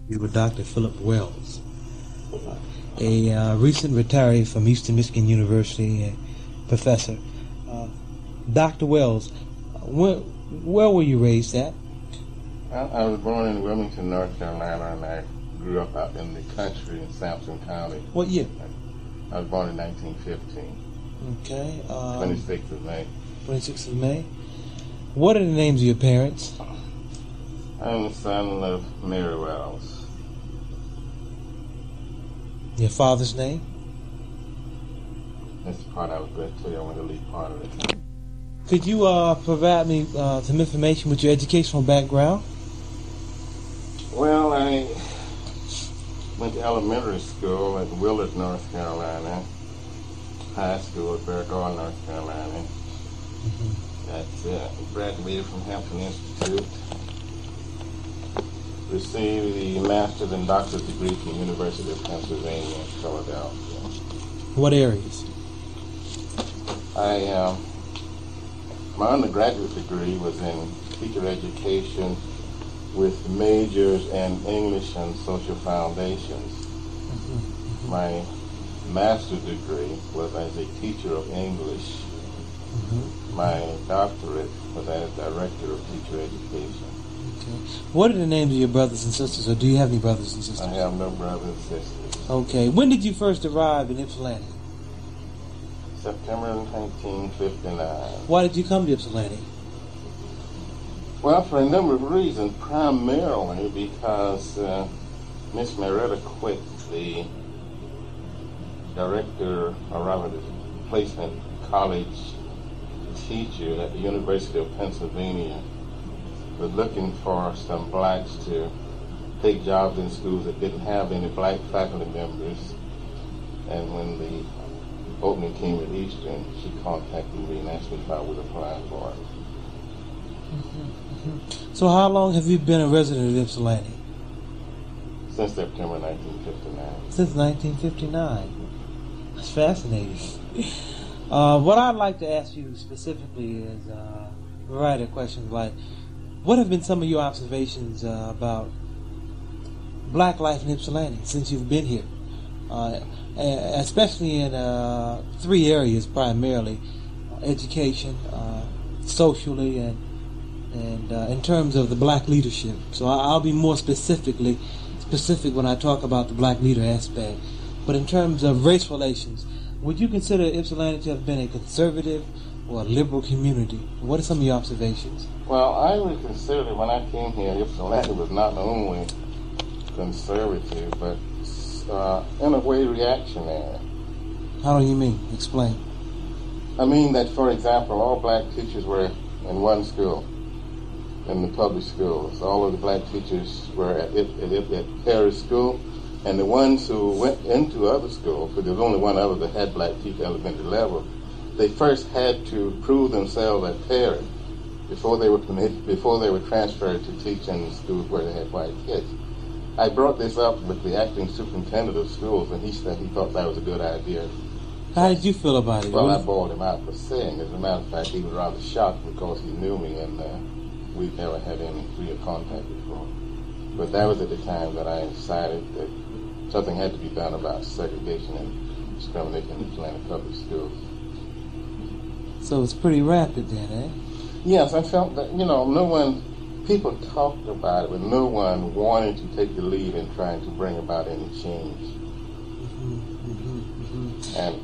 with Dr. Philip Wells, a recent retiree from Eastern Michigan University, a professor. Dr. Wells, where were you raised at? I was born in Wilmington, North Carolina, and I grew up out in the country in Sampson County. What year? I was born in 1915. Okay. 26th of May. 26th of May. What are the names of your parents? I'm the son of Mary Wells. Your father's name? That's the part I was going to tell you. I want to leave part of it. Could you provide me some information with your educational background? Well, I went to elementary school at Willard, North Carolina. High school at Burgoyne, North Carolina. That's it. Graduated from Hampton Institute. Received the master's and doctorate degree from the University of Pennsylvania in Philadelphia. What areas? My undergraduate degree was in teacher education with majors in English and social foundations. My master's degree was as a teacher of English. My doctorate was as director of teacher education. Okay. What are the names of your brothers and sisters, or do you have any brothers and sisters? I have no brothers and sisters. Okay. When did you first arrive in Ypsilanti? September 1959. Why did you come to Ypsilanti? Well, for a number of reasons, primarily because Miss Marietta quit, the director, or rather the placement college teacher at the University of Pennsylvania, was looking for some blacks to take jobs in schools that didn't have any black faculty members. And when the opening came at Eastern, she contacted me and asked me if I would apply for it. So how long have you been a resident of Ypsilanti? Since September 1959. Since 1959. That's fascinating. What I'd like to ask you specifically is a variety of questions like, what have been some of your observations about black life in Ypsilanti since you've been here? Especially in three areas primarily: education, socially, and in terms of the black leadership. So I'll be more specific when I talk about the black leader aspect. But in terms of race relations, would you consider Ypsilanti to have been a conservative or a liberal community? What are some of your observations? Well, I would consider that when I came here, Ypsilanti was not only conservative, but in a way reactionary. How do you mean? Explain. I mean that, for example, all black teachers were in one school, in the public schools. All of the black teachers were at Paris School, and the ones who went into other schools, because there was only one other that had black teachers at elementary level, they first had to prove themselves at Paris before they were transferred to teach in schools where they had white kids. I brought this up with the acting superintendent of schools, and he said he thought that was a good idea. How did you feel about it? Well, I bawled him out for saying. As a matter of fact, he was rather shocked because he knew me, and we'd never had any real contact before. But that was at the time that I decided that something had to be done about segregation and discrimination in Atlanta public schools. So it's pretty rapid then, eh? Yes, I felt that, people talked about it, but no one wanted to take the lead in trying to bring about any change. And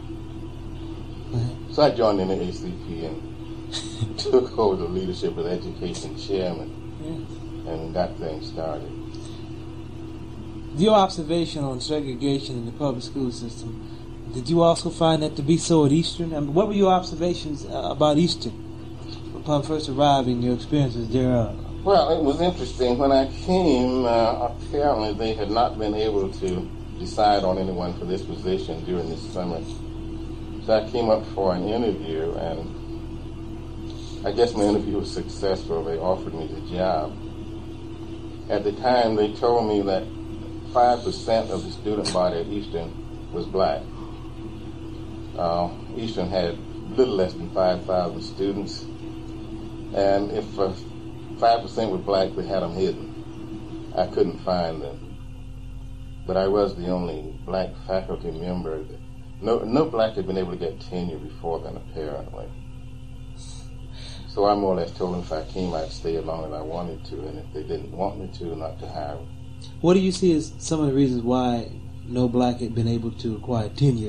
so I joined in the ACP and took over the leadership of the education chairman and got things started. Your observation on segregation in the public school system, did you also find that to be so at Eastern? I mean, what were your observations about Eastern upon first arriving, your experiences there? Well, it was interesting. When I came, apparently they had not been able to decide on anyone for this position during this summer. So I came up for an interview, and I guess my interview was successful. They offered me the job. At the time, they told me that 5% of the student body at Eastern was black. Eastern had a little less than 5,000 students, and if 5% were black, they had them hidden. I couldn't find them. But I was the only black faculty member. No black had been able to get tenure before then, apparently. So I more or less told them if I came, I'd stay as long as I wanted to, and if they didn't want me to, not to hire me. What do you see as some of the reasons why no black had been able to acquire tenure?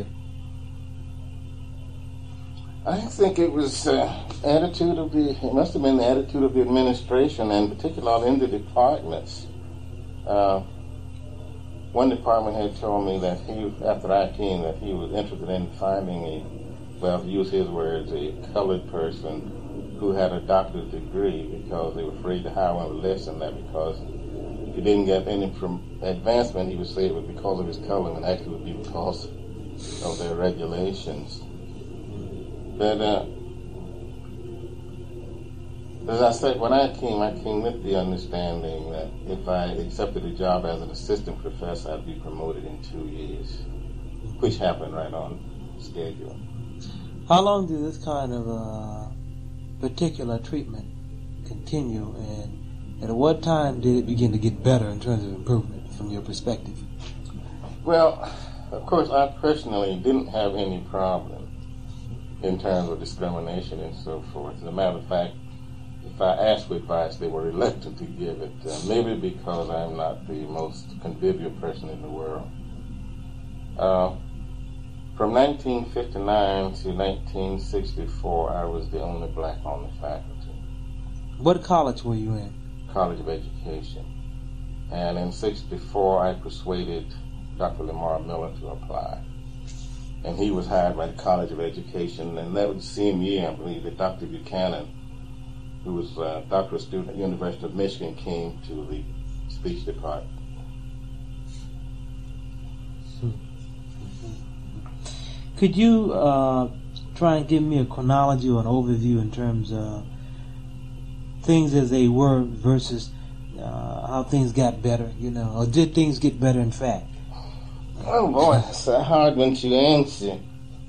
I think it was it must have been the attitude of the administration, and particularly in the departments. One department had told me that after I came, that he was interested in finding to use his words, a colored person who had a doctorate degree, because they were afraid to hire one with less than that, because if he didn't get any advancement, he would say it was because of his color, and actually it would be because of their regulations. But as I said, when I came with the understanding that if I accepted a job as an assistant professor, I'd be promoted in 2 years, which happened right on schedule. How long did this kind of particular treatment continue, and at what time did it begin to get better in terms of improvement from your perspective? Well, of course, I personally didn't have any problem in terms of discrimination and so forth. As a matter of fact, if I asked for advice, they were reluctant to give it, maybe because I'm not the most convivial person in the world. From 1959 to 1964, I was the only black on the faculty. What college were you in? College of Education. And in 64, I persuaded Dr. Lamar Miller to apply. And he was hired by the College of Education, and that was the same year, I believe, that Dr. Buchanan, who was a doctoral student at the University of Michigan, came to the speech department. Could you try and give me a chronology or an overview in terms of things as they were versus how things got better, or did things get better in fact? Oh boy, it's a hard one to answer.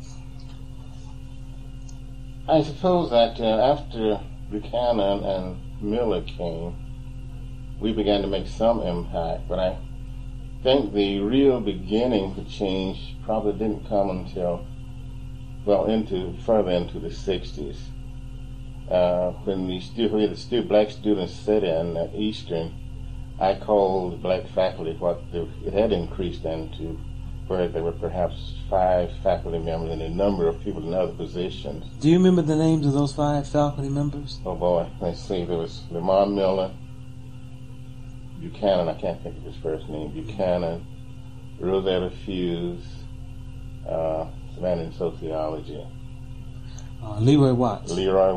I suppose that after Buchanan and Miller came, we began to make some impact, but I think the real beginning for change probably didn't come until, further into the 60s. When the black students sit in at Eastern, I called the black faculty it had increased then to where there were perhaps 5 faculty members and a number of people in other positions. Do you remember the names of those 5 faculty members? Oh boy, let's see. There was Lamar Miller, Buchanan, I can't think of his first name, Buchanan, Rosetta Fuse, the man in sociology. Leroy Watts.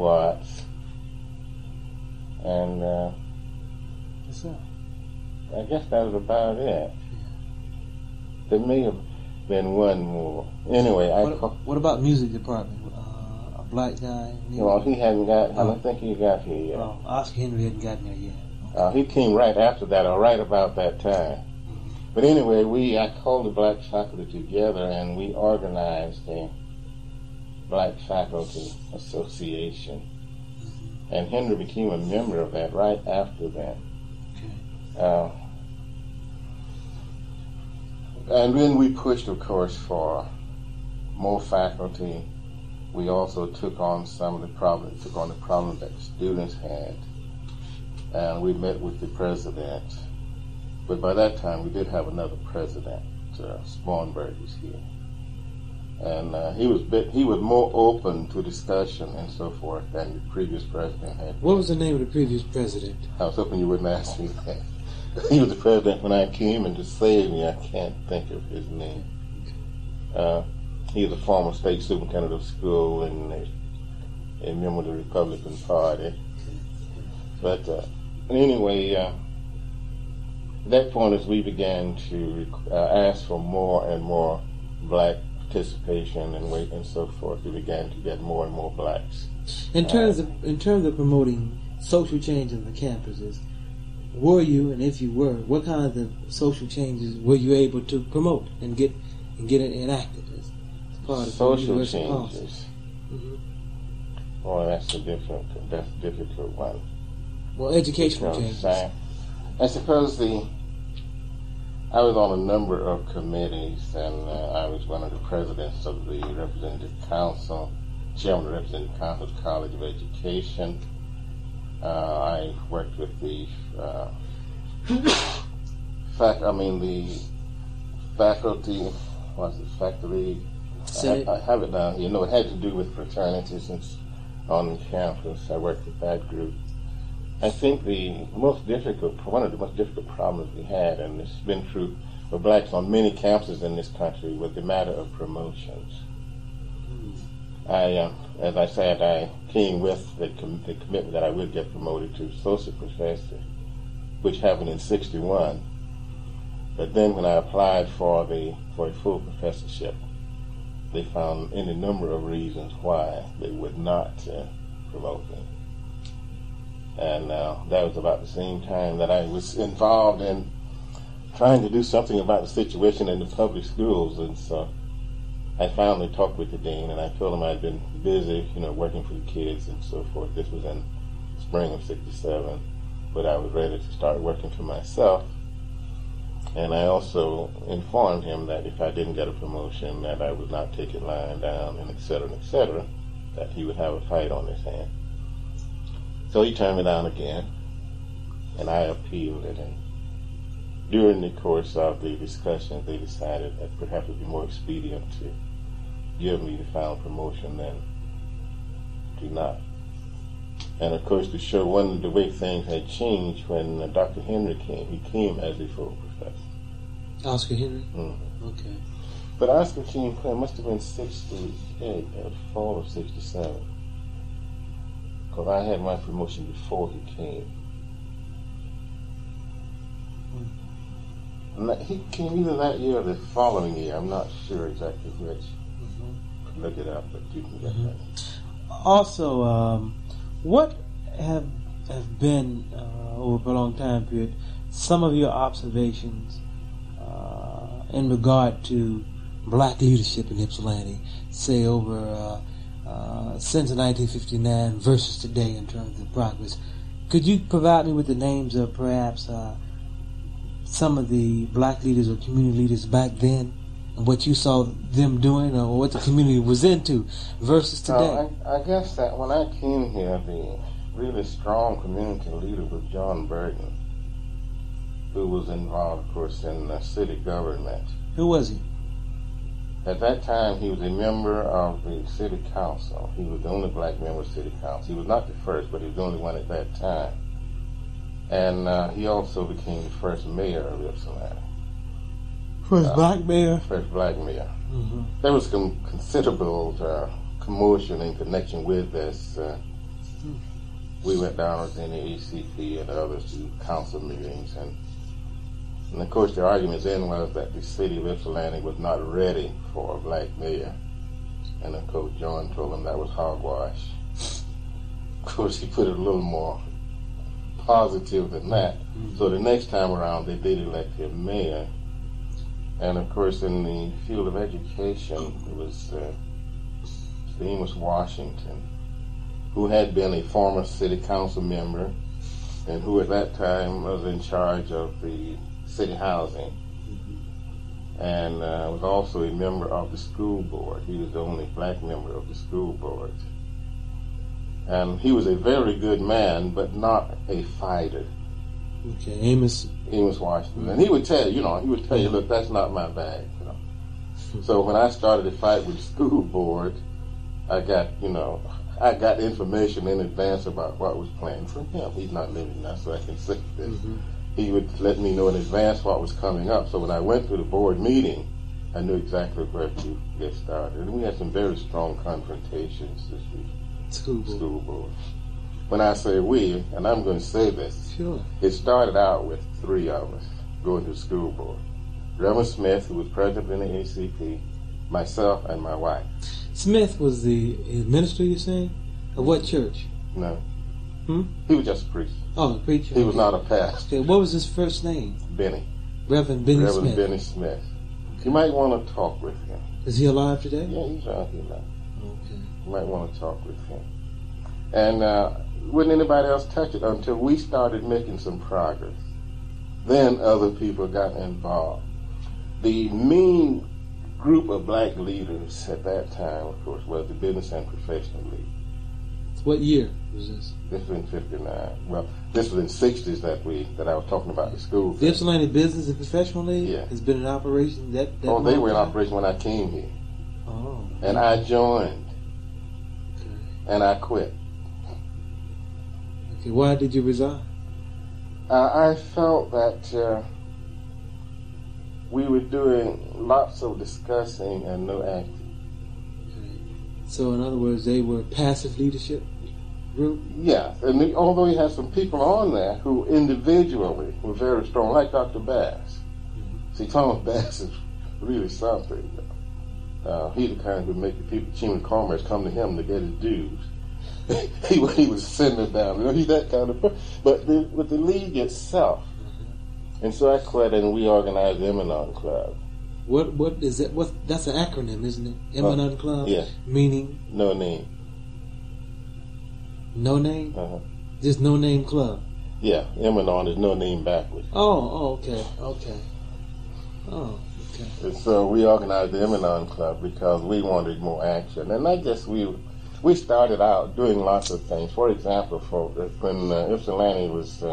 And what's that? I guess that was about it. There may have been one more. Anyway, what about music department? A black guy? Well, he hadn't got. I don't think he got here yet. Oh, Oscar Henry hadn't gotten there yet. He came right after that, or right about that time. But anyway, I called the black faculty together, and we organized a Black Faculty Association. And Henry became a member of that right after that. Okay. And then we pushed, of course, for more faculty. We also took on the problems that the students had. And we met with the president. But by that time, we did have another president. Sponberg was here. And he was more open to discussion and so forth than the previous president had. What was the name of the previous president? I was hoping you wouldn't ask me that. He was the president when I came, and to save me, I can't think of his name. He was a former state superintendent of school and a member of the Republican Party. But anyway, at that point, as we began to ask for more and more black participation and so forth, we began to get more and more blacks. In terms of promoting social change on the campuses, were you, and if you were, what kinds of social changes were you able to promote and get it enacted as part of social the changes? policy? Mm-hmm. Oh, that's a difficult one. Well, educational changes. I suppose I was on a number of committees, and I was one of the presidents of the Representative Council, chairman of the Representative Council's College of Education. I worked with the faculty. I have it down. It had to do with fraternities on campus. I worked with that group. I think one of the most difficult problems we had, and it's been true for blacks on many campuses in this country, was the matter of promotions. As I said, I came with the commitment that I would get promoted to associate professor, which happened in '61. But then when I applied for a full professorship, they found any number of reasons why they would not promote me. And that was about the same time that I was involved in trying to do something about the situation in the public schools. And so I finally talked with the dean, and I told him I'd been busy, working for the kids and so forth. This was in spring of '67, but I was ready to start working for myself. And I also informed him that if I didn't get a promotion, that I would not take it lying down, and et cetera, that he would have a fight on his hand. So he turned me down again, and I appealed it. And during the course of the discussion, they decided that perhaps it would be more expedient to give me the final promotion than to not. And of course, to show the way things had changed when Dr. Henry came. He came as a full professor. Oscar Henry? Mm-hmm. Okay. But Oscar came, it must have been '68, fall of '67. Because I had my promotion before he came. He came either that year or the following year. I'm not sure exactly which. Mm-hmm. Look it up, but you can get that. Also, what have been, over a long time period, some of your observations in regard to black leadership in Ypsilanti, say over since 1959 versus today in terms of progress? Could you provide me with the names of perhaps some of the black leaders or community leaders back then, and what you saw them doing, or what the community was into versus today? I guess that when I came here, the really strong community leader was John Burton, who was involved, of course, in city government. Who was he? At that time, he was a member of the city council. He was the only black member of the city council. He was not the first, but he was the only one at that time. And he also became the first mayor of Ypsilanti. First black mayor? First black mayor. Mm-hmm. There was some considerable commotion in connection with this. We went down within the ACP and others to council meetings, and of course the argument then was that the city of Ypsilanti was not ready for a black mayor, and of course John told him that was hogwash. Of course he put it a little more positive than that. Mm-hmm. So the next time around they did elect a mayor, and of course in the field of education it was Amos Washington, who had been a former city council member and who at that time was in charge of the city housing. Mm-hmm. And was also a member of the school board. He was the only black member of the school board. And he was a very good man, but not a fighter. Okay, Amos Washington. And he would tell you, look, that's not my bag. So when I started to fight with the school board, I got information in advance about what was planned for him. He's not living now, so I can say this. Mm-hmm. He would let me know in advance what was coming up. So when I went to the board meeting, I knew exactly where to get started. And we had some very strong confrontations this week. School board. When I say we, and I'm going to say this, sure. It started out with three of us going to the school board. Reverend Smith, who was president in the ACP, myself, and my wife. Smith was the minister, you're saying? Of what church? No. He was just a priest. Oh, a preacher. He was not a pastor. Okay. What was his first name? Benny. Reverend Benny Smith. Reverend Benny Smith. Okay. You might want to talk with him. Is he alive today? Yeah, he's out here now. Okay. You might want to talk with him. And wouldn't anybody else touch it until we started making some progress. Then other people got involved. The main group of black leaders at that time, of course, was the Business and Professional League. What year was this? This was in '59. Well, this was in '60s that I was talking about the school. The Ypsilanti Business and Professional League Yeah. has been in operation that Oh, they long were in time? operation when I came here. Oh. And I joined. Okay. And I quit. Okay. Why did you resign? I felt that we were doing lots of discussing and no acting. Okay. So, in other words, they were passive leadership group? Yeah, and although you had some people on there who individually were very strong, like Dr. Bass. Mm-hmm. See, Thomas Bass is really something. He's the kind who would make the people, Chamber of Commerce, come to him to get his dues. he would send them down. You know, he's that kind of person. But with the league itself, and so I quit and we organized the Emanon Club. What is that? That's an acronym, isn't it? Emanon Club? Yeah. Meaning? No name. No name? Uh-huh. Just no name club? Yeah, Emanon is no name backwards. Oh, okay. Oh, okay. And so we organized the Emanon Club because we wanted more action. And not just we started out doing lots of things. For example, when Ypsilanti was,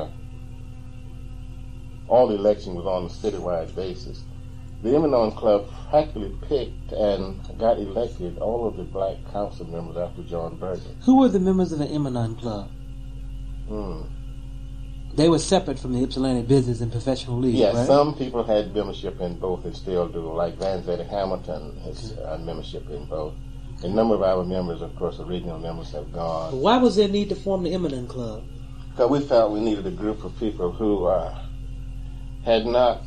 all the election was on a citywide basis, the Emanon Club practically picked and got elected all of the black council members after John Bergen. Who were the members of the Emanon Club? They were separate from the Ypsilanti Business and Professional League, Yes, right? some people had membership in both and still do, like Van Zette Hamilton has membership in both. A number of our members, of course, original members have gone. Why was there need to form the Emanon Club? Because we felt we needed a group of people who had not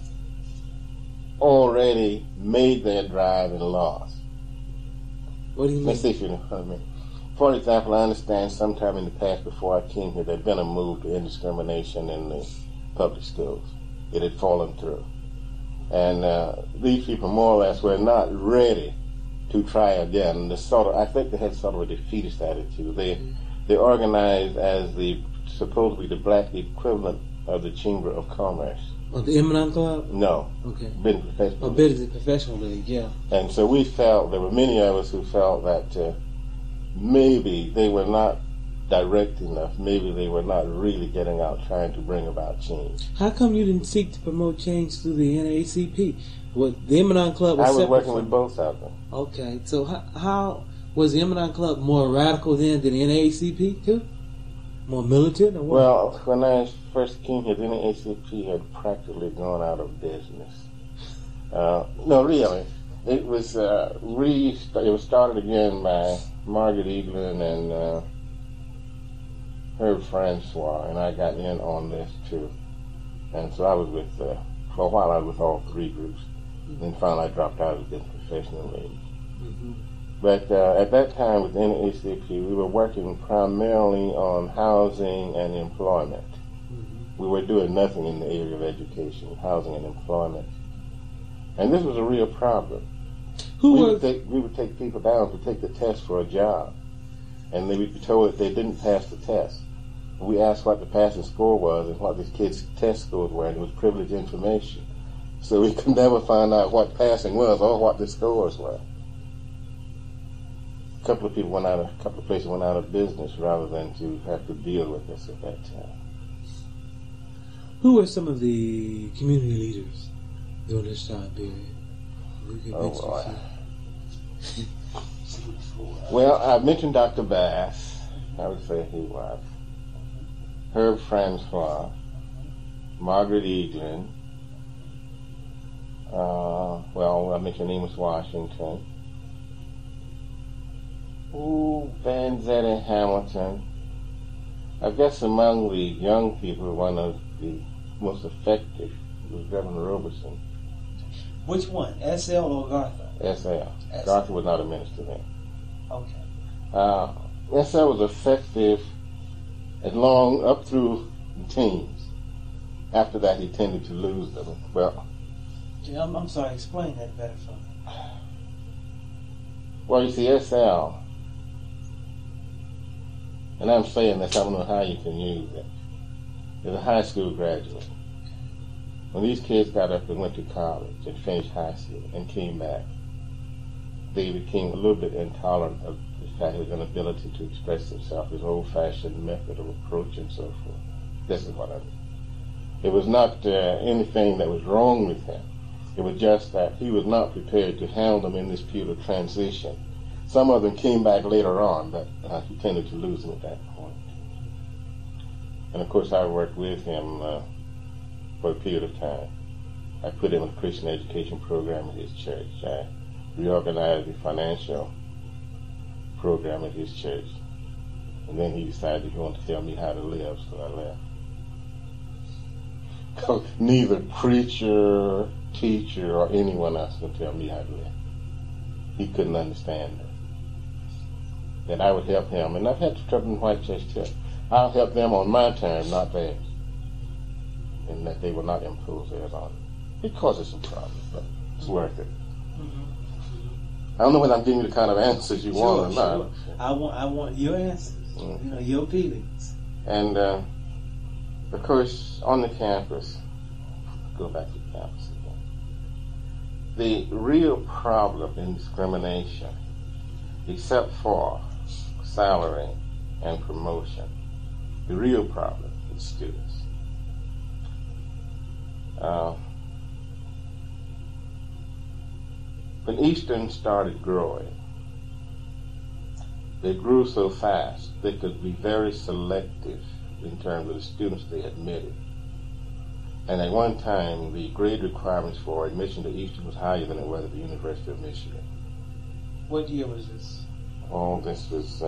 already made their drive and lost. What do you mean? Let's see if you know what I mean. For example, I understand sometime in the past before I came here, there had been a move to end discrimination in the public schools. It had fallen through. And these people more or less were not ready to try again. I think they had sort of a defeatist attitude. They organized as supposedly the black equivalent of the Chamber of Commerce. Oh, the Emanon Club? No. Okay. Business Professional League. Business and Professional League, yeah. And so we felt, there were many of us who felt that maybe they were not direct enough. Maybe they were not really getting out trying to bring about change. How come you didn't seek to promote change through the NAACP? Well, the Emanon Club was I was separate working from... with both of them. Okay, so how was the Emanon Club more radical then than the NAACP too? More militant or what? Well, when I first came here, the NAACP had practically gone out of business. No, really. It was started again by Margaret Eaglin and Herb Francois, and I got in on this too. And so I was with, for a while I was with all three groups. Mm-hmm. And finally I dropped out of the professional league. Mm-hmm. But at that time with NAACP, we were working primarily on housing and employment. Mm-hmm. We were doing nothing in the area of education, housing and employment. And this was a real problem. We would take people down to take the test for a job, and they would be told that they didn't pass the test. We asked what the passing score was and what these kids' test scores were, and it was privileged information. So we could never find out what passing was or what the scores were. A couple of places went out of business rather than to have to deal with this at that time. Who were some of the community leaders during this time period? Well, I mentioned Dr. Bass. I would say he was. Herb Francois, Margaret Eaglin. I mentioned Amos Washington. Van Zette Hamilton. I guess among the young people, one of the most effective was Reverend Roberson. Which one, SL or Gartha? SL. Gartha was not a minister then. Okay. SL was effective up through the teens. After that, he tended to lose them. Well, I'm sorry, explain that better for me. Well, you see, SL, and I'm saying this, I don't know how you can use it, is a high school graduate. When these kids got up and went to college and finished high school and came back, they became a little bit intolerant of the fact of his inability to express himself, his old-fashioned method of approach and so forth. This is what I mean. It was not anything that was wrong with him. It was just that he was not prepared to handle them in this period of transition. Some of them came back later on, but he tended to lose them at that point. And of course, I worked with him for a period of time. I put him in a Christian education program at his church. I reorganized the financial program at his church. And then he decided he wanted to tell me how to live, so I left. Neither preacher, teacher, or anyone else could tell me how to live. He couldn't understand it. That I would help him, and I've had trouble in the white church too. I'll help them on my terms, not theirs. And that they will not impose theirs on me. It causes some problems, but it's worth it. I don't know whether I'm giving you the kind of answers you want or not. I want your answers, your feelings. And of course, on the campus, go back to the campus again. The real problem in discrimination, except for salary and promotion, the real problem is students. When Eastern started growing, they grew so fast they could be very selective in terms of the students they admitted. And at one time, the grade requirements for admission to Eastern was higher than it was at the University of Michigan. What year was this? Oh, this was,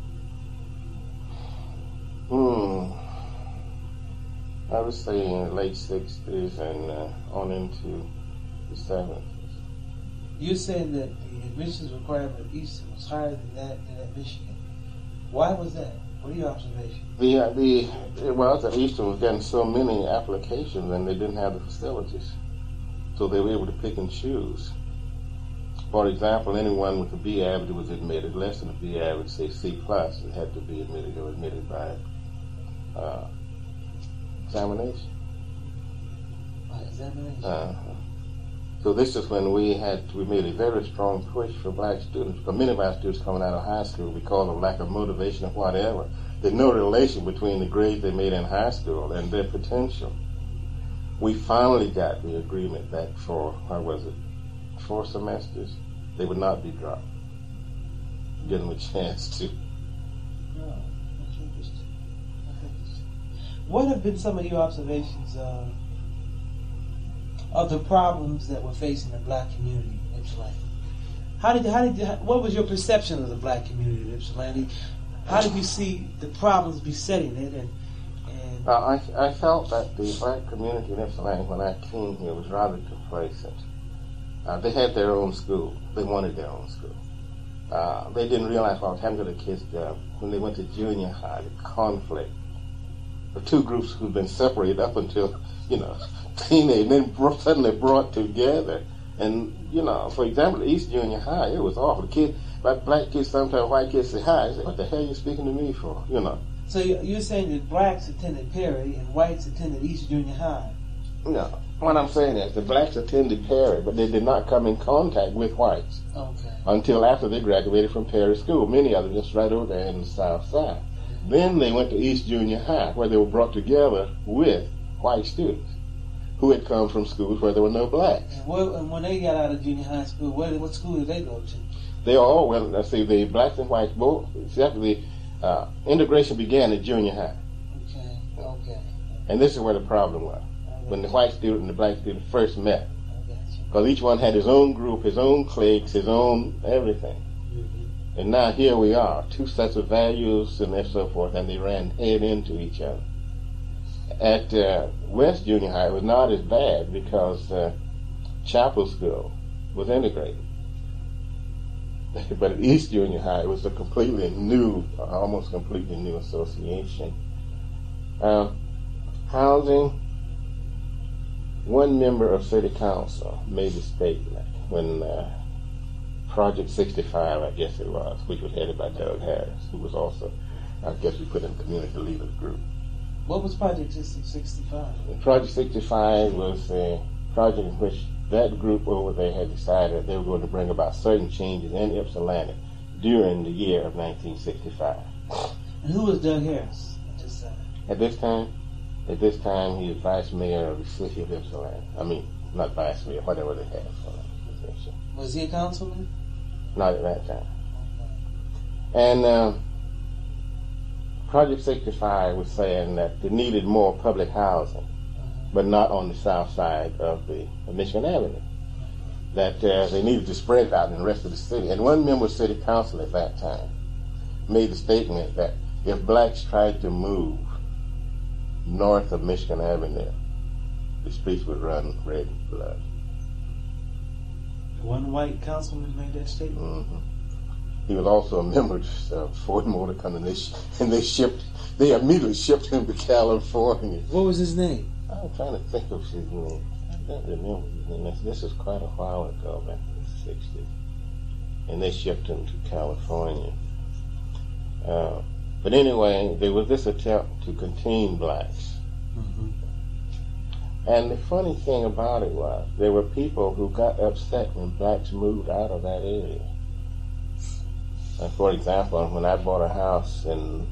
I would say in the late 60s and on into the 70s. You said that the admissions requirement at Eastern was higher than that at Michigan. Why was that? What are your observations? It was that Eastern was getting so many applications and they didn't have the facilities. So they were able to pick and choose. For example, anyone with a B average was admitted. Less than a B average, say C+, it had to be admitted. They were admitted by examination. By examination? So this is when we made a very strong push for black students, because many of our students coming out of high school, because of lack of motivation or whatever, there's no relation between the grades they made in high school and their potential. We finally got the agreement that for, 4 semesters, they would not be dropped. Give them a chance to. Oh, that's interesting. What have been some of your observations of the problems that were facing the black community in Ypsilanti? What was your perception of the black community in Ypsilanti? How did you see the problems besetting it? I felt that the black community in Ypsilanti, when I came here, was rather complacent. They had their own school. They wanted their own school. They didn't realize what was happening to the kids when they went to junior high, the conflict. The two groups who'd been separated up until, teenage, and then suddenly brought together. And, for example, at East Junior High, it was awful. Black kids, sometimes white kids say hi. I say, what the hell are you speaking to me for, So you're saying that blacks attended Perry and whites attended East Junior High? No. What I'm saying is the blacks attended Perry, but they did not come in contact with whites until after they graduated from Perry School. Many of them just right over there in the South Side. Then they went to East Junior High, where they were brought together with white students who had come from schools where there were no blacks. And when they got out of junior high school, what school did they go to? They all went, the blacks and whites both, except the integration began at junior high. Okay. And this is where the problem was. When the white student and the black student first met. Because each one had his own group, his own cliques, his own everything. Mm-hmm. And now here we are, two sets of values and so forth, and they ran head into each other. At West Junior High, it was not as bad because Chapel School was integrated. But at East Junior High, it was a completely new, almost completely new association. Housing. One member of City Council made a statement when Project 65, I guess it was, which was headed by Doug Harris, who was also, I guess we put in the community leaders group. What was Project 65? Project 65 was a project in which that group over there had decided they were going to bring about certain changes in Ypsilanti during the year of 1965. And who was Doug Harris at this time? At this time, he was vice mayor of the city of Ypsilanti. I mean, not vice mayor, whatever they had for him. Was he a councilman? Not at that time. And Project 65 was saying that they needed more public housing, but not on the south side of Michigan Avenue. That they needed to spread out in the rest of the city. And one member of city council at that time made the statement that if blacks tried to move north of Michigan Avenue, the streets would run red blood. One white councilman made that statement? Mm-hmm. He was also a member of Ford Motor Company, and they immediately shipped him to California. What was his name? I'm trying to think of his name. I don't remember his name. This is quite a while ago, back in the 60s. And they shipped him to California. But anyway, there was this attempt to contain blacks. Mm-hmm. And the funny thing about it was, there were people who got upset when blacks moved out of that area. And for example, when I bought a house in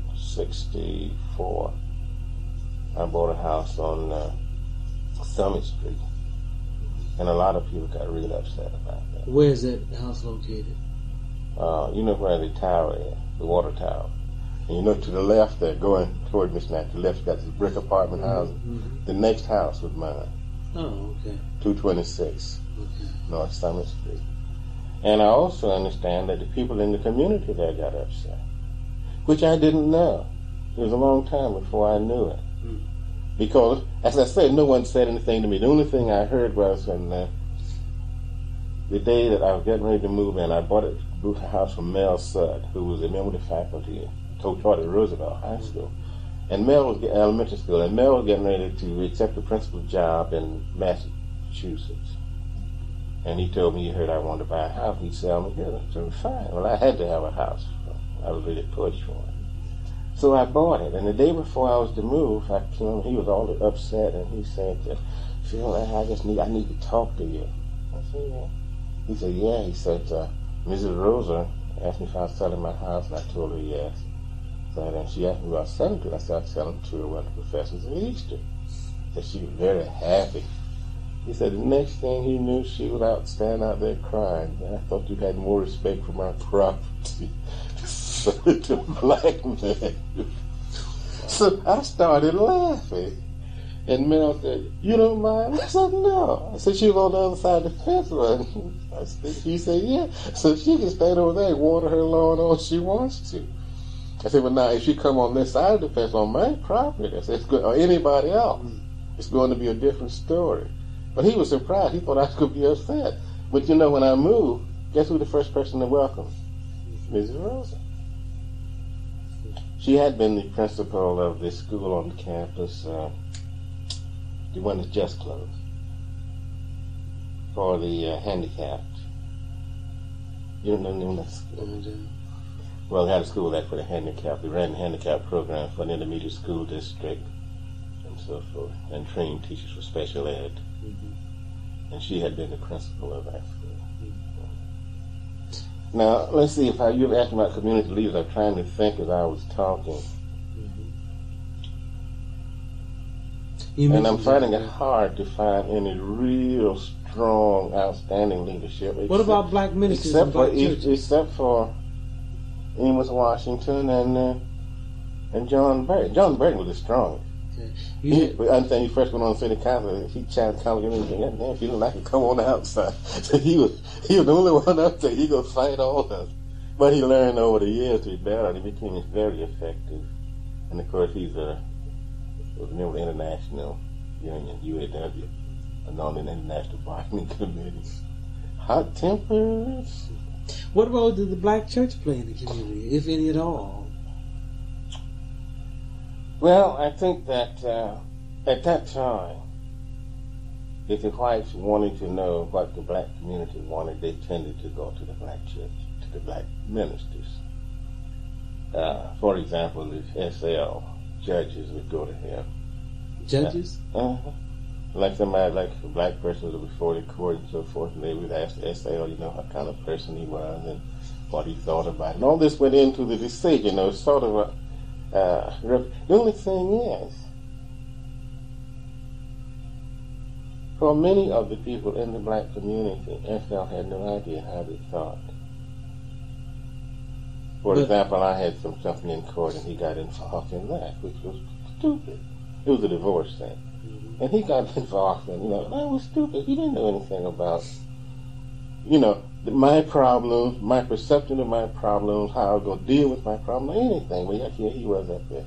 64, I bought a house on Summit Street. And a lot of people got really upset about that. Where is that house located? You know where the tower is, the water tower. And you know to the left there, going toward Michigan, to the left, you got this brick apartment house. Mm-hmm. The next house was mine. Oh, okay. 226 North Summit Street. And I also understand that the people in the community there got upset, which I didn't know. It was a long time before I knew it. Because, as I said, no one said anything to me. The only thing I heard was when the day that I was getting ready to move in, I bought a house from Mel Sudd, who was a member of the faculty taught at Roosevelt High School. And Mel was elementary school, and Mel was getting ready to accept the principal's job in Massachusetts. And he told me he heard I wanted to buy a house. He'd sell me here. So fine. Well, I had to have a house. I was really pushed for it. So I bought it. And the day before I was to move, I came. He was all upset, and he said, "Phil, I need to talk to you." I said, "Yeah." He said, "Yeah." He said, "Mrs. Rosa asked me if I was selling my house," and I told her yes. So then she asked me who I was selling to. I said, "I was selling to one of the professors at Easter." So she was very happy. He said the next thing he knew, she was standing out there crying. I thought you had more respect for my property to black man. So I started laughing. And Mel said, "You don't mind?" I said, "No." I said, "She was on the other side of the fence." He said, "Yeah." So she can stand over there and water her lawn all she wants to. I said, "Well, now, if she come on this side of the fence on my property," I said, "it's good, or anybody else, it's going to be a different story." But he was surprised. He thought I was going to be upset. But you know, when I moved, guess who the first person to welcome? Mrs. Rosa. She had been the principal of the school on the campus, the one that just closed, for the handicapped. You don't know the name of that school? Well, they had a school there for the handicapped. They ran the handicap program for an intermediate school district and so forth, and trained teachers for special ed. And she had been the principal of that school. Now, let's see, you've asked me about community leaders. I'm trying to think as I was talking. And I'm finding it hard to find any real strong, outstanding leadership. What about black ministers and black churches? Except for Amos Washington and John Burton. John Burton was the strongest. I'm saying he first went on city council. He challenged anything. If you don't like it, come on outside. So he was the only one up there. He gonna fight all of us. But he learned over the years to be better, and he became very effective. And of course, was a member of the International Union, UAW, and on the International Bargaining Committee. Hot tempers. What role did the black church play in the community, if any at all? Well, I think that at that time, if the whites wanted to know what the black community wanted, they tended to go to the black church, to the black ministers. For example, the SL judges would go to him. Judges? Like somebody, like a black person was before the court and so forth, and they would ask the SAO, what kind of person he was and what he thought about it. And all this went into the decision. It was sort of the only thing is, for many of the people in the black community, SL had no idea how they thought. For example, I had something in court and he got involved in that, which was stupid. It was a divorce thing. And he got involved in, that was stupid. He didn't know anything about, my problems, my perception of my problems, how I was going to deal with my problem, or anything. But here he was up there.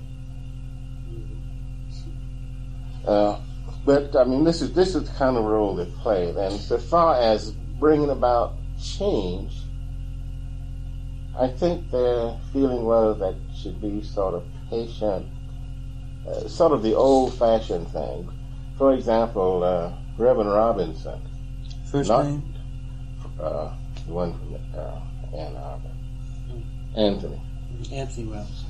But this is the kind of role they played. And as far as bringing about change, I think their feeling was that it should be sort of patient, sort of the old-fashioned thing. For example, Reverend Robinson. First name? The one from Ann Arbor. Anthony. Anthony Robinson.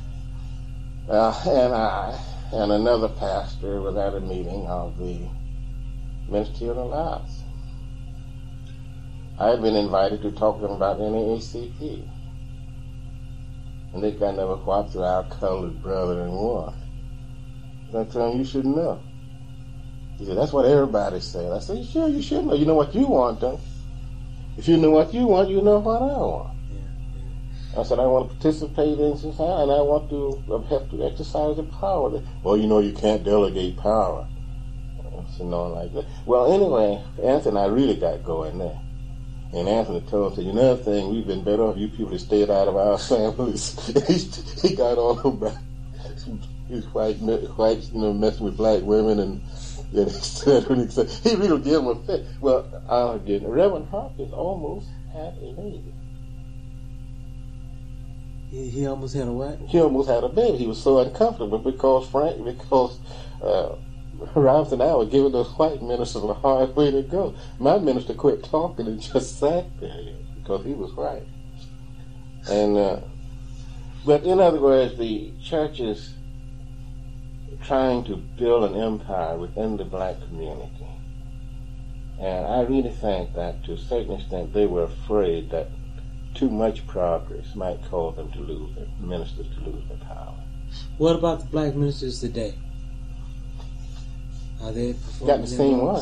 And another pastor was at a meeting of the Ministerial Alliance. I had been invited to talk to them about NAACP. And they kind of walked through our colored brother and war. I told him, you should know. He said, that's what everybody said. I said, sure, you should know. You know what you want, though. If you know what you want, you know what I want. I said, I want to participate in society, and I want to have to exercise the power. Well, you can't delegate power. I said, no, like that. Well, anyway, Anthony and I really got going there. And Anthony told him, another thing, we've been better off you people to stayed out of our families. he got all about these whites, messing with black women and he said, he really gave him a fit. Well, Reverend Hopkins almost had a baby. He almost had a what? He almost had a baby. He was so uncomfortable because Robinson and I were giving those white ministers a hard way to go. My minister quit talking and just sat there because he was white. And but in other words, the churches trying to build an empire within the black community. And I really think that to a certain extent they were afraid that too much progress might cause them to lose their ministers to lose their power. What about the black ministers today? Are they got the same one?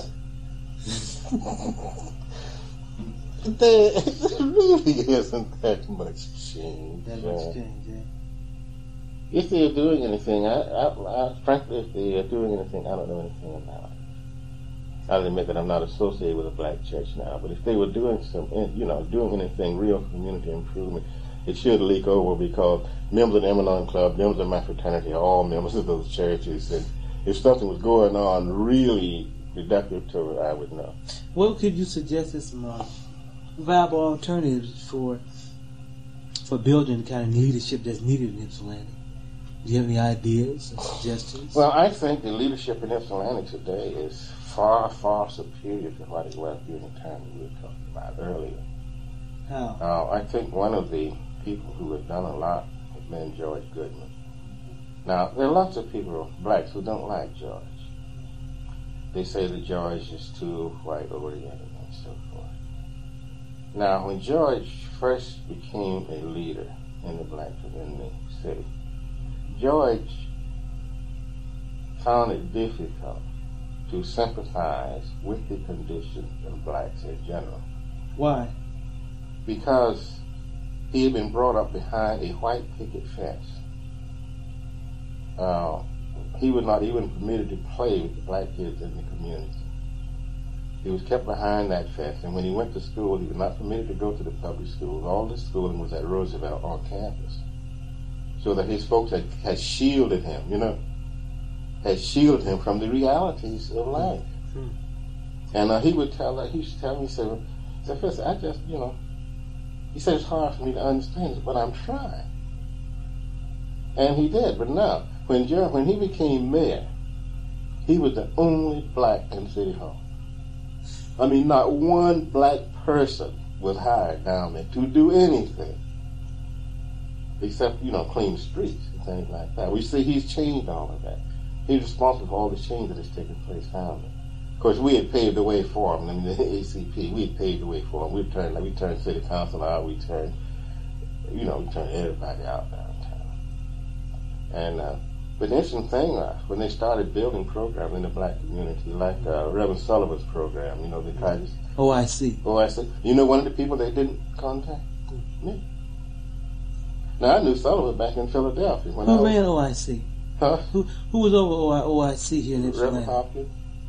There really isn't that much change. That much change, yeah. If they're doing anything, frankly, if they are doing anything, I don't know anything about it. I'll admit that I'm not associated with a black church now, but if they were doing doing anything real for community improvement, it should leak over because members of the Emanon Club, members of my fraternity are all members of those churches, and if something was going on really reductive to it, I would know. What could you suggest as some viable alternatives for building the kind of leadership that's needed in Ypsilanti? Do you have any ideas or suggestions? Well, I think the leadership in Ypsilanti today is far, far superior to what it was during the time we were talking about earlier. How? I think one of the people who has done a lot has been George Goodman. Now, there are lots of people, blacks, who don't like George. They say that George is too white-oriented and so forth. Now, when George first became a leader in the city, George found it difficult to sympathize with the condition of blacks in general. Why? Because he had been brought up behind a white picket fence. He was not even permitted to play with the black kids in the community. He was kept behind that fence, and when he went to school, he was not permitted to go to the public schools. All the schooling was at Roosevelt on campus. So that his folks had shielded him, had shielded him from the realities of life. And he used to tell me, he said, first, I just, he said, it's hard for me to understand it, but I'm trying. And he did, but now, when he became mayor, he was the only black in City Hall. I mean, not one black person was hired down there to do anything except, clean the streets and things like that. We see he's changed all of that. He's responsible for all the change that has taken place down there. Of course, we had paved the way for him. I mean, the ACP, we had paved the way for him. We turned city council out. We turned everybody out downtown. And but the interesting thing was when they started building programs in the black community, like Reverend Sullivan's program, they tried to. OIC. You know one of the people they didn't contact? Me. Now, I knew Sullivan back in Philadelphia. Who ran OIC? Huh? Who was over OIC here in Ypsilanti? Reverend Hopkins.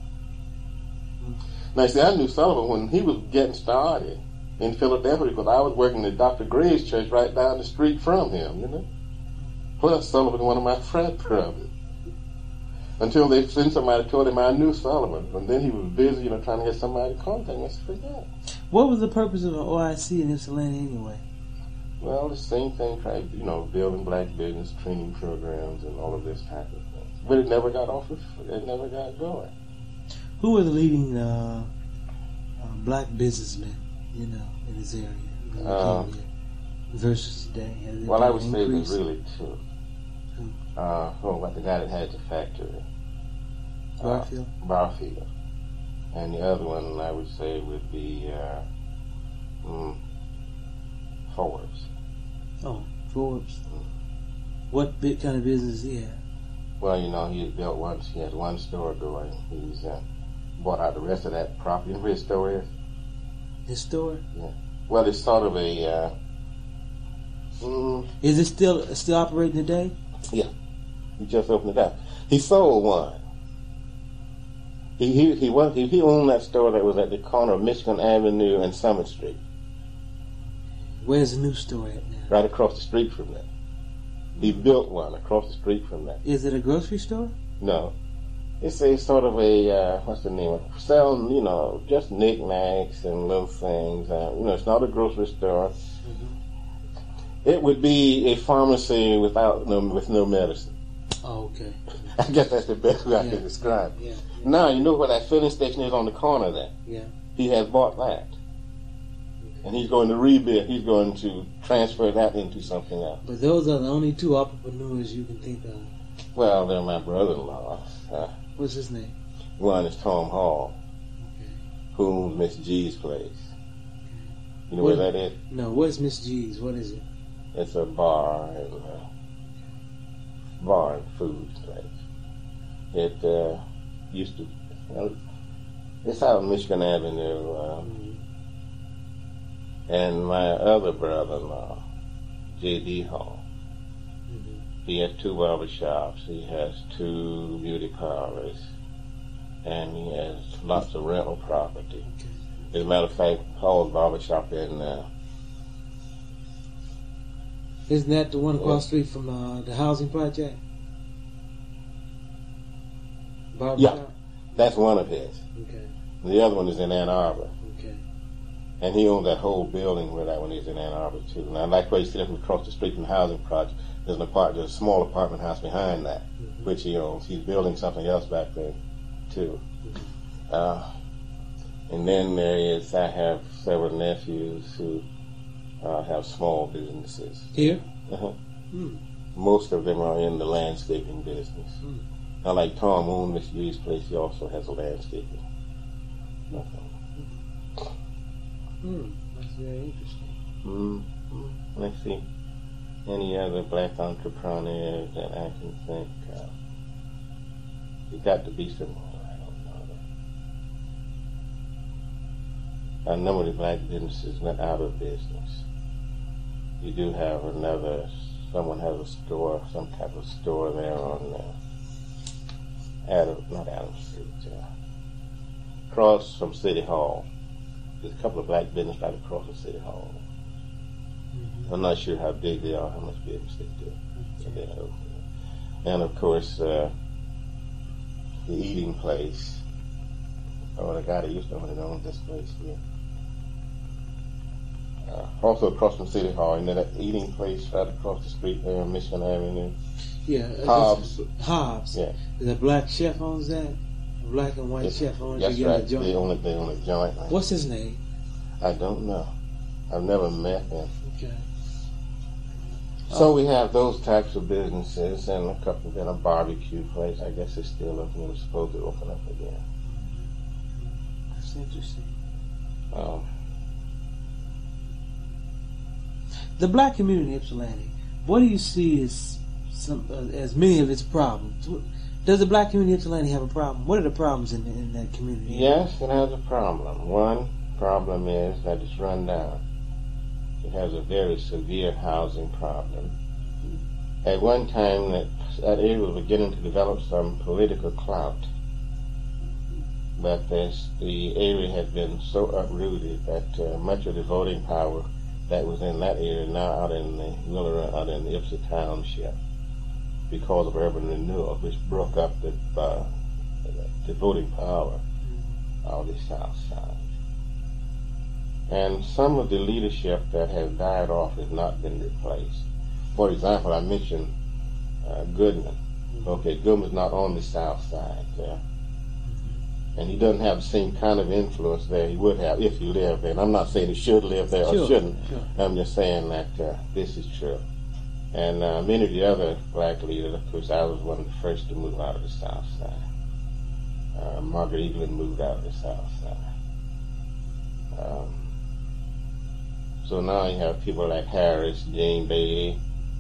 Now, see, I knew Sullivan when he was getting started in Philadelphia because I was working at Dr. Gray's church right down the street from him, Well, Sullivan, one of my frat brothers. Until they sent somebody told him I knew Sullivan. And then he was busy, trying to get somebody to contact me. I forgot. What was the purpose of an OIC in Ypsilanti anyway? Well, the same thing, building black business, training programs, and all of this type of thing. But it never got it never got going. Who were the leading black businessmen, in this area? Versus today? Well, I would say it was really two. The guy that had the factory. Barfield? Barfield. And the other one I would say would be Forbes. Oh, Forbes. What kind of business he had? Well, he had built he had one store going. He's bought out the rest of that property. You know where his store is? His store? Yeah. Well, it's sort of a... Is it still operating today? Yeah. He just opened it up. He sold one. He owned that store that was at the corner of Michigan Avenue and Summit Street. Where's the new store at now? Right across the street from that. He built one across the street from that. Is it a grocery store? No. It's a sort of a, what's the name of it? Selling, just knickknacks and little things. It's not a grocery store. Mm-hmm. It would be a pharmacy with no medicine. Oh, okay. I guess that's the best way I can describe it. Yeah. Now, you know where that filling station is on the corner there? Yeah. He has bought that. And he's going to rebuild. He's going to transfer that into something else. But those are the only two entrepreneurs you can think of. Well, they're my brother-in-law. What's his name? One is Tom Hall, who owns Miss G's place. You know where that is? No. What's Miss G's? What is it? It's a bar and food place. It used to. It's out on Michigan Avenue. And my other brother-in-law, J.D. Hall, he has 2 barber shops, he has 2 beauty parlors, and he has lots of rental property. As a matter of fact, Hall's barber shop in Isn't that the one across the street from the housing project? Barber shop? That's one of his. Okay. The other one is in Ann Arbor. Okay. And he owns that whole building where that one is in Ann Arbor, too. Now, like where you see from across the street from the housing project, there's a small apartment house behind that, which he owns. He's building something else back there, too. And then I have several nephews who have small businesses. Here? Uh-huh. Most of them are in the landscaping business. Now, like Tom owns Miss G's place, he also has a landscaping. That's very interesting. Let's see. Any other black entrepreneurs that I can think of? There's got to be some more. I don't know. A number of the black businesses went out of business. You do have someone has a store, some type of store there on not Adams Street, across from City Hall. There's a couple of black businesses right across from City Hall. I'm not sure how big they are, how much business they do. And of course, the eating place. The guy that used to own this place here. Also across from City Hall, that eating place right across the street there on Michigan Avenue. Yeah. Hobbs. Yeah. The black chef owns that? A black and white chef owns it? That's right. They own a joint. What's his name? I don't know. I've never met him. Okay. So we have those types of businesses, and a couple of a barbecue place. I guess it's still open. It was supposed to open up again. That's interesting. The black community in Ypsilanti, what do you see as many of its problems? Does the black community in Ypsilanti have a problem? What are the problems in that community? Yes, it has a problem. One problem is that it's run down. It has a very severe housing problem. At one time, that area was beginning to develop some political clout, but the area had been so uprooted that much of the voting power that was in that area now out in the Ypsi Township, because of urban renewal, which broke up the voting power of the South Side. And some of the leadership that has died off has not been replaced. For example, I mentioned Goodman. Okay, Goodman's not on the South Side there. And he doesn't have the same kind of influence there he would have if he lived there. And I'm not saying he should live there or shouldn't. Sure. I'm just saying that this is true. And many of the other black leaders, of course, I was one of the first to move out of the South Side. Margaret Evelyn moved out of the South Side. So now you have people like Harris, Jane Beatty.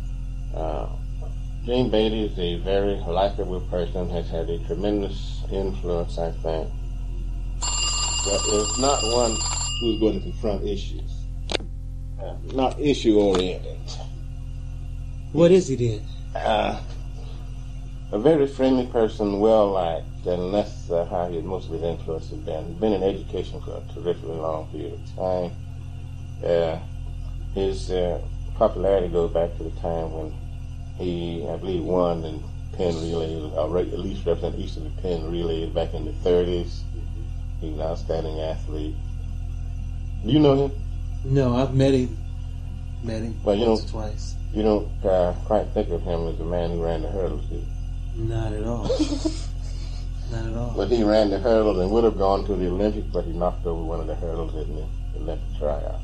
Jane Beatty is a very likable person, has had a tremendous influence, I think. But is not one who's going to confront issues. Not issue-oriented. What is he then? A very friendly person, well-liked, and that's how most of his influence has been. He's been in education for a terrifically long period of time. His popularity goes back to the time when he, I believe, won in Penn relays, or at least represented each of the Penn relays back in the 30s. He's an outstanding athlete. Do you know him? No, I've met him. Well, once or twice. You don't quite think of him as the man who ran the hurdles, do you? Not at all. Not at all. But he ran the hurdles and would have gone to the Olympics, but he knocked over one of the hurdles in the Olympic tryout.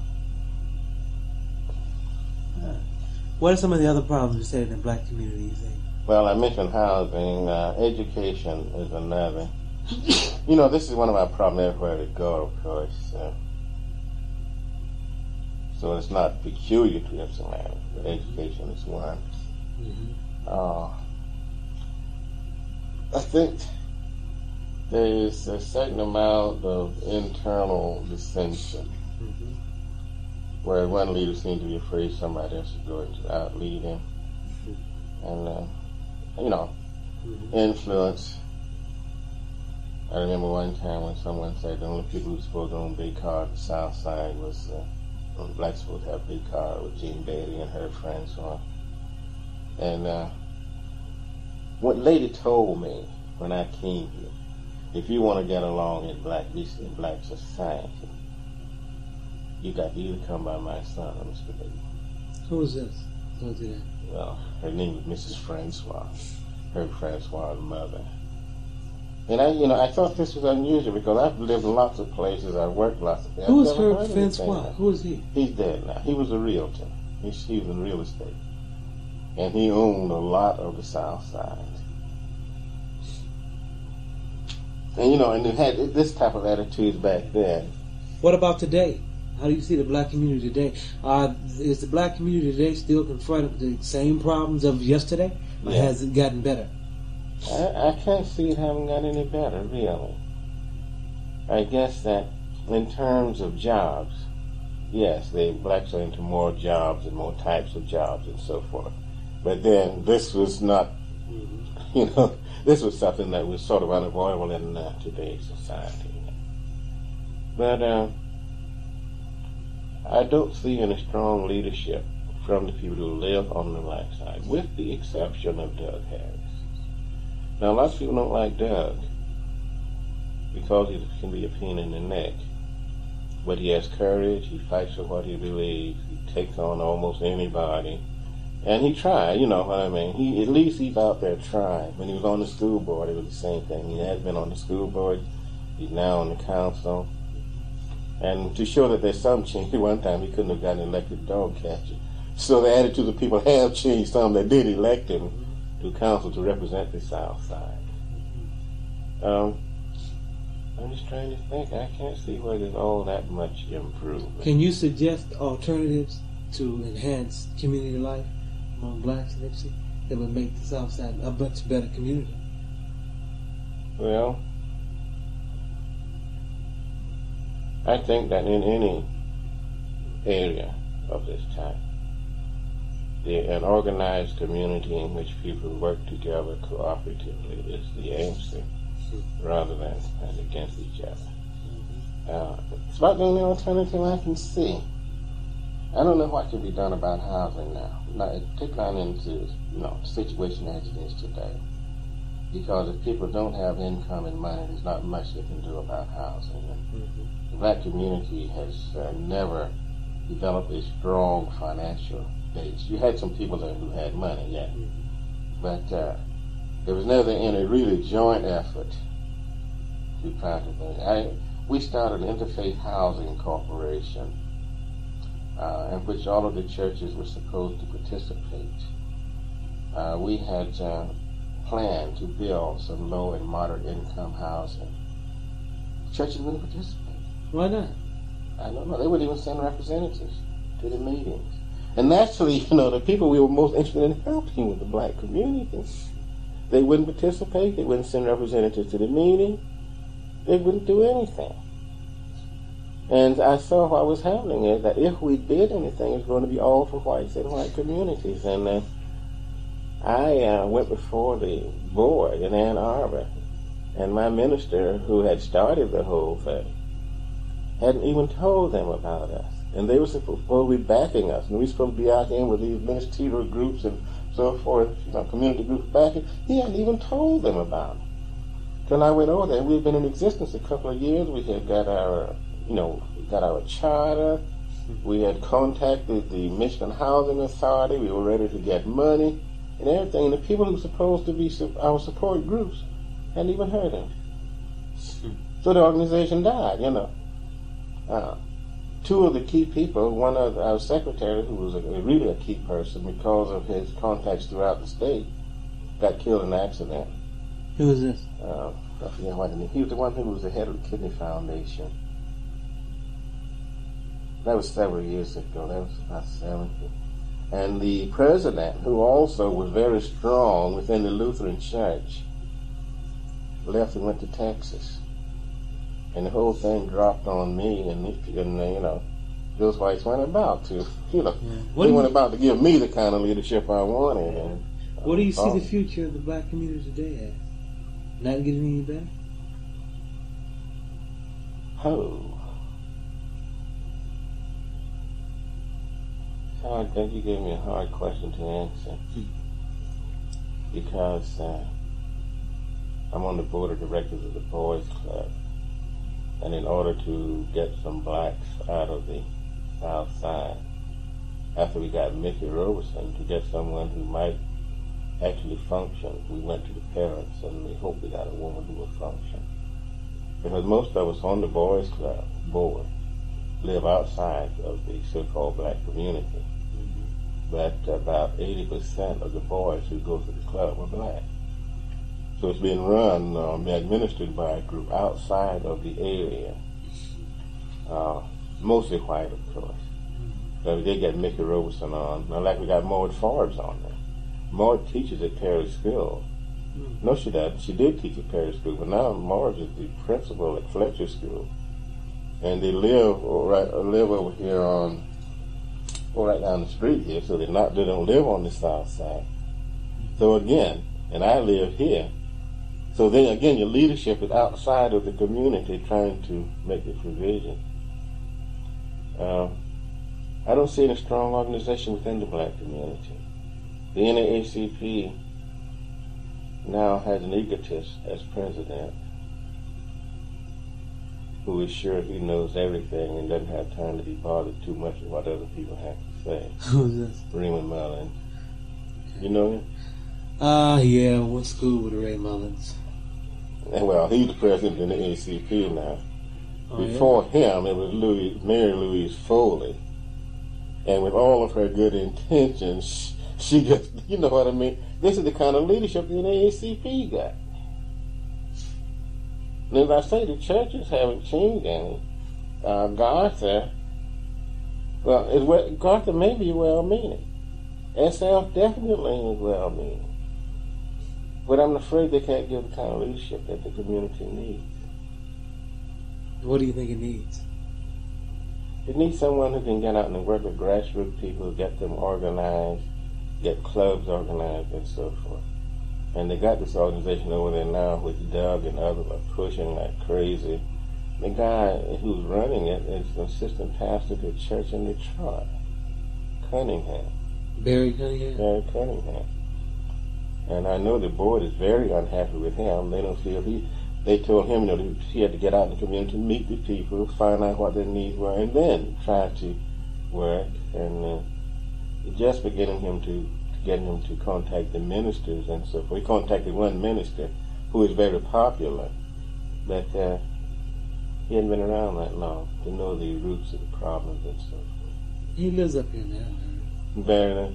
What are some of the other problems you said in the black community, you think? Well, I mentioned housing. Education is another. This is one of our problems everywhere we go, of course. So it's not peculiar to Ypsilanti, but education is one. Mm-hmm. I think there is a certain amount of internal dissension. Mm-hmm. Where one leader seems to be afraid somebody else is going to outlead him. And, influence. I remember one time when someone said the only people who were supposed to own big cars on the South Side was only blacks supposed to have big cars with Jean Bailey and her friends on. And what lady told me when I came here, if you want to get along in black society, you got to either come by my son or Mr. Bailey. Who was this? Who was that? Well, her name was Mrs. Francois. Her Francois' mother. And I thought this was unusual because I've lived in lots of places, I've worked lots of places. Who was her Francois? Who is he? He's dead now. He was a realtor. He was in real estate. And he owned a lot of the South Side. And they had this type of attitudes back then. What about today? How do you see the black community today? Is the black community today still confronted with the same problems of yesterday? Or has it gotten better? I can't see it having gotten any better, really. I guess that in terms of jobs, yes, the blacks are into more jobs and more types of jobs and so forth. But then this was not, this was something that was sort of unavoidable in today's society. But I don't see any strong leadership from the people who live on the black side, with the exception of Doug Harris. Now, a lot of people don't like Doug because he can be a pain in the neck. But he has courage, he fights for what he believes, he takes on almost anybody. And he tried, you know what I mean? At least he's out there trying. When he was on the school board, it was the same thing. He has been on the school board, he's now on the council. And to show that there's some change, one time he couldn't have gotten elected dog catcher. So the attitude of people have changed some that did elect him to council to represent the South Side. I'm just trying to think. I can't see where there's all that much improvement. Can you suggest alternatives to enhance community life among blacks in Nipsey that would make the South Side a much better community? Well, I think that in any area of this time, an organized community in which people work together cooperatively is the answer, rather than against each other. It's about the only alternative I can see. I don't know what can be done about housing now, particularly into the situation as it is today. Because if people don't have income and money, there's not much they can do about housing. The black community has never developed a strong financial base. You had some people there who had money, yeah, but there was never any really joint effort to try to do. We started an Interfaith Housing Corporation, in which all of the churches were supposed to participate. We had planned to build some low and moderate income housing. Churches wouldn't participate. Why not? I don't know. They wouldn't even send representatives to the meetings. And naturally, the people we were most interested in helping with the black community, they wouldn't participate. They wouldn't send representatives to the meeting. They wouldn't do anything. And I saw what was happening is that if we did anything, it was going to be all for whites and white communities. And I went before the board in Ann Arbor, and my minister, who had started the whole thing, hadn't even told them about us. And they were supposed to be backing us, and we were supposed to be out here with these ministerial groups and so forth, community groups backing. He hadn't even told them about it. Till I went over there, we'd been in existence a couple of years. We had got our, got our charter. We had contacted the Michigan Housing Authority. We were ready to get money and everything. And the people who were supposed to be our support groups hadn't even heard of it. So the organization died, Two of the key people, one of our secretary, who was really a key person because of his contacts throughout the state, got killed in an accident. Who was this? I forget what his name. He was the one who was the head of the Kidney Foundation. That was several years ago. That was about 70. And the president, who also was very strong within the Lutheran Church, left and went to Texas. And the whole thing dropped on me, and those whites weren't about to, they weren't about to give me the kind of leadership I wanted. And, what do you see the future of the black community today as? Not getting any better? I think you gave me a hard question to answer. Because I'm on the board of directors of the Boys Club. And in order to get some blacks out of the South Side, after we got Mickey Roberson, to get someone who might actually function, we went to the parents and we hoped we got a woman who would function. Because most of us on the Boys Club board live outside of the so-called black community. But about 80% of the boys who go to the club are black. So it's being run, administered by a group outside of the area, mostly white, of course. But we did get Mickey Roberson on. Now, like we got Maud Forbes on there. Maud teaches at Perry School. No, she doesn't. She did teach at Perry School, but now Maud is the principal at Fletcher School. And they live over here right down the street here, so they don't live on the South Side. So again, and I live here. So then again, your leadership is outside of the community trying to make the provision. I don't see any strong organization within the black community. The NAACP now has an egotist as president who is sure he knows everything and doesn't have time to be bothered too much with what other people have to say. Who's this? Raymond Mullins. You know him? Yeah, I went to school with Ray Mullins. And well, he's the president of the NAACP now. Oh, Before him, it was Mary Louise Foley, And with all of her good intentions, she just, you know what I mean? This is the kind of leadership the NAACP got. And as I say, the churches haven't changed any. Gartha may be well-meaning. SF definitely is well-meaning. But I'm afraid they can't give the kind of leadership that the community needs. What do you think it needs? It needs someone who can get out and work with grassroots people, get them organized, get clubs organized, and so forth. And they got this organization over there now, which Doug and others are pushing like crazy. The guy who's running it is the assistant pastor to a church in Detroit, Cunningham. Barry Cunningham? Barry Cunningham. And I know the board is very unhappy with him. They don't feel they told him, you know, he had to get out in the community, meet the people, find out what their needs were, and then try to work. And just beginning him to getting him to contact the ministers and so forth. He contacted one minister who is very popular, but he hadn't been around that long to know the roots of the problems and so forth. He lives up here now. Very.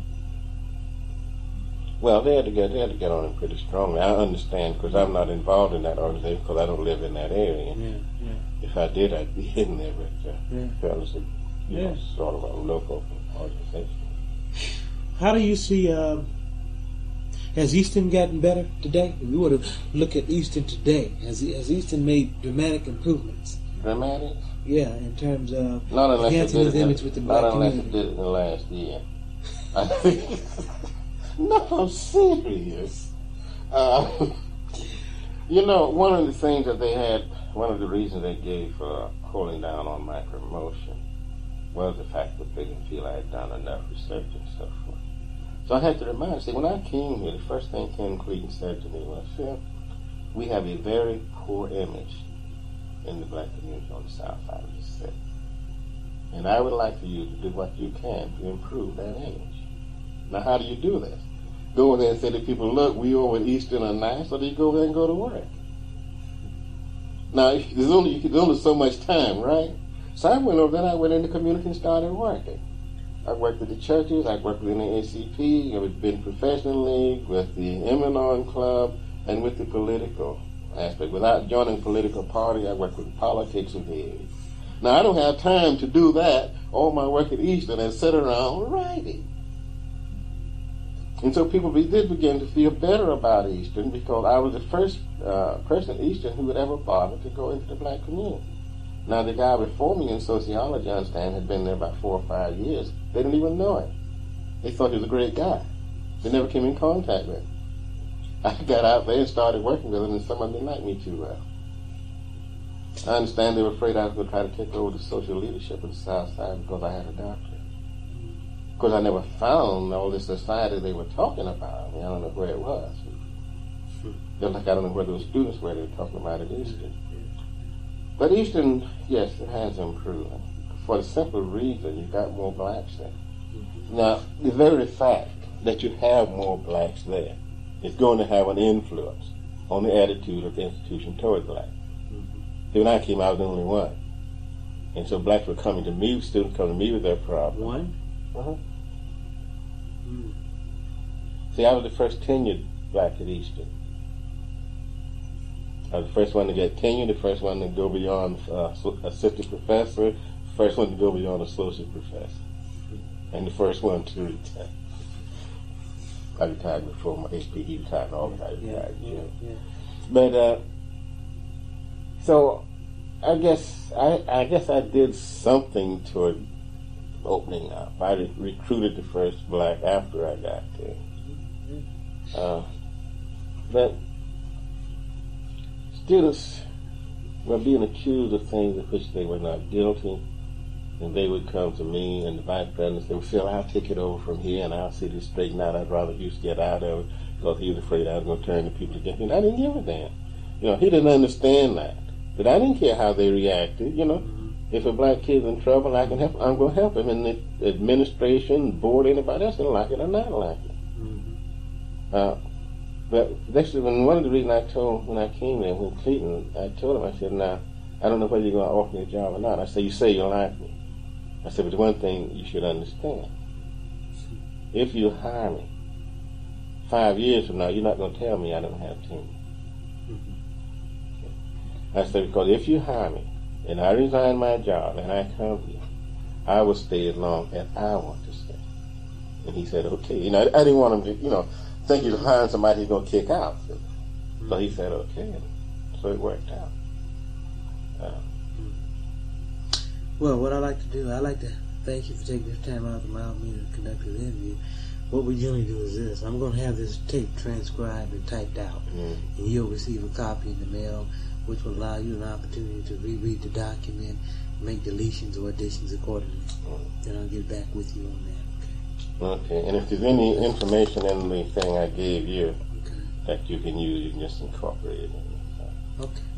Well, they had to get on him pretty strongly. I understand because I'm not involved in that organization because I don't live in that area. Yeah. If I did, I'd be in there, but fellas, you know, sort of a local organization. How do you see? Has Easton gotten better today? If we were to look at Easton today, has Easton made dramatic improvements? Dramatic? Yeah, in terms of not unless enhancing his image with the black community. Not unless it did it in the last year. I think. No, I'm serious. You know, one of the things that they had, one of the reasons they gave for holding down on my promotion was the fact that they didn't feel I had done enough research and so forth. So I had to remind, see, when I came here, the first thing Ken Cleaton said to me was, Phil, we have a very poor image in the black community on the south side of the city. And I would like for you to do what you can to improve that image. Now, how do you do this? Go over there and say to people, look, we over at Easton are nice, or do you go over there and go to work? Now, there's only so much time, right? So I went over there, I went in the community and started working. I worked with the churches, I worked with the NAACP, I've been professionally with the Emanon Club, and with the political aspect. Without joining a political party, I worked with politics of the area. Now, I don't have time to do that, all my work at Easton, and sit around writing. And so people did begin to feel better about Easton because I was the first person at Easton who would ever bother to go into the black community. Now, the guy before me in sociology, I understand, had been there about 4 or 5 years. They didn't even know him. They thought he was a great guy. They never came in contact with him. I got out there and started working with him, and some of them didn't like me too well. I understand they were afraid I was going to try to take over the social leadership of the South Side because I had a doctorate. Because I never found all this society they were talking about. I mean, I don't know where it was. Just like I don't know where those students were they were talking about at Easton. But Easton, yes, it has improved. For the simple reason you've got more blacks there. Now, the very fact that you have more blacks there is going to have an influence on the attitude of the institution toward blacks. See, when I came, I was the only one. And so blacks were coming to me, students coming to me with their problems. One? Uh-huh. See, I was the first tenured black at Easton. I was the first one to get tenure, the first one to go beyond assistant professor, first one to go beyond associate professor, and the first one to retire. I retired before my HPE retired, all of I retired. Yeah. But so I guess I did something toward opening up. I recruited the first black after I got there. But students were being accused of things of which they were not guilty, and they would come to me and the vice president. They would say, I'll take it over from here and I'll see this straightened out. I'd rather you get out of it because he was afraid I was going to turn the people against me. And I didn't give a damn. You know, he didn't understand that. But I didn't care how they reacted, you know. If a black kid's in trouble, I can help. I'm going to help him. And the administration, board, anybody else can like it or not like it. But that's one of the reasons I told when I came there, when Cleaton, I told him, I said, now, I don't know whether you're going to offer me a job or not. I said, you say you like me. I said, but the one thing you should understand, if you hire me, 5 years from now, you're not going to tell me I don't have tenure. I said, because if you hire me, and I resign my job, and I come here, I will stay as long as I want to stay. And he said, okay. You know, I didn't want him to, you know, think he's hiring somebody he's going to kick out. So he said, okay. So it worked out. Well, what I like to do, I like to thank you for taking this time out to allow me to conduct this interview. What we generally do is this. I'm going to have this tape transcribed and typed out. And you'll receive a copy in the mail, which will allow you an opportunity to reread the document, make deletions or additions accordingly. Then I'll get back with you on that. Okay. And if there's any information in the thing I gave you that you can use, you can just incorporate it in. Okay.